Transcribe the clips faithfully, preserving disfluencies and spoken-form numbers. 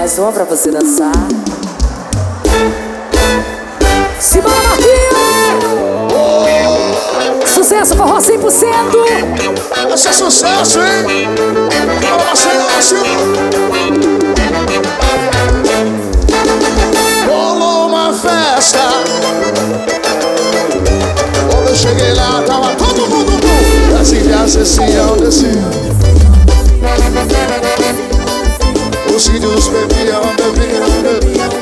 Mais uma pra você dançar. Simbora, Marquinhos! Sucesso, forró cem por cento! Esse é sucesso, hein? Fala, Marcelo! Rolou uma festa. Quando eu cheguei lá, tava todo mundo bom. As ilhas desciam, desciam. Os índios bebiam, bebiam, bebiam.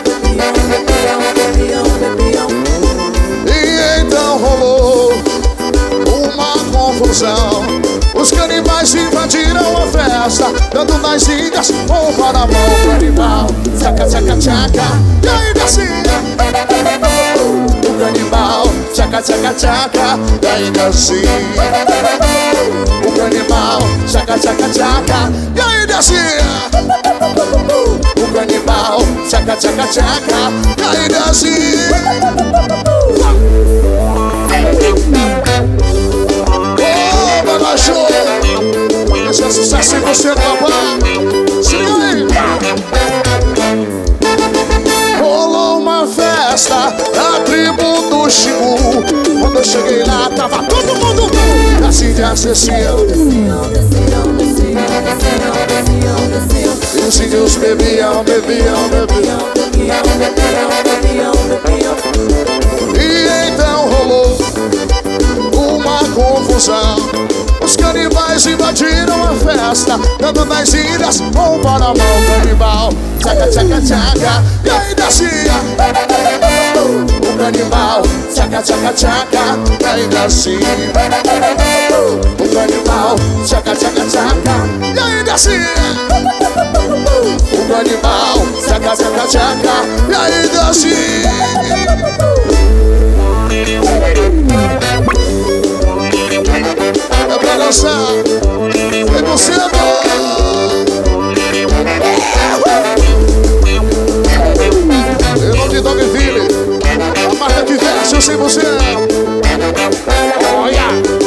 E então rolou uma confusão. Os canibais invadiram a festa, dando nas ilhas um para a mão pro animal. Tchaca, tchaca, tchaca, e aí descia o canibal. Tchaca, tchaca, tchaca, e aí descia o canibal. Tchaca, tchaca, tchaca, e aí descia o canibal. Tchaca, tchaca, tchaca, e aí descia. Ô, Mano Show! Esse é sucesso em você, papai. Se liga aí. Rolou uma festa na tribo do Xingu. Quando eu cheguei lá, tava todo mundo nu. As índias desciam. E os índios bebiam, bebiam, bebiam. E então rolou uma confusão. Os canibais invadiram a festa, dando nas ilhas um para a mão canibal. Tchaca, tchaca, tchaca, e aí descia o canibal. Tchaca, tchaca, tchaca, e aí descia o canibal. Tchaca, tchaca, tchaca, e aí descia o canibal. Tchaca, tchaca, tchaca, e aí descia. É pra dançar, é você agora. Eu não te Dogville, a marca que veste o cem por cento. Olha.